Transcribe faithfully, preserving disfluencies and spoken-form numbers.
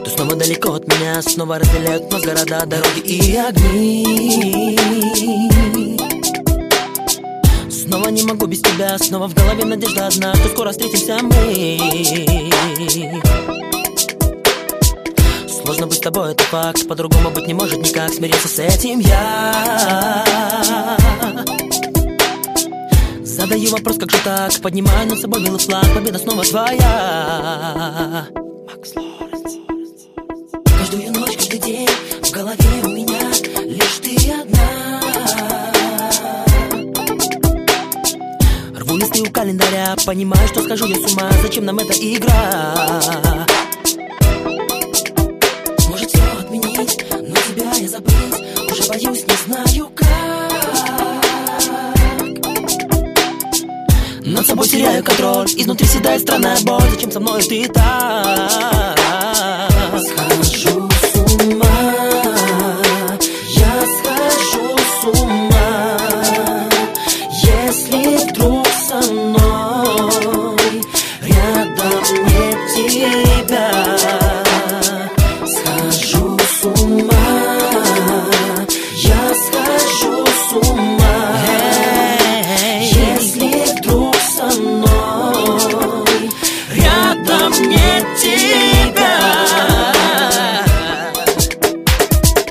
Ты снова далеко от меня, снова разделяют нас города, дороги и огни. Снова не могу без тебя, снова в голове надежда одна, что скоро встретимся мы. Сложно быть с тобой, это факт, по-другому быть не может никак, смирился с этим я. Задаю вопрос, как же так, поднимаю над собой белый флаг, победа снова твоя. Каждую ночь, каждый день в голове у меня лишь ты одна. Рву листы у календаря, понимаю, что схожу я с ума, зачем нам эта игра? Может все отменить, но тебя я забыть уже боюсь, не знаю как. Над собой теряю контроль, изнутри седает странная боль, зачем со мной ты так?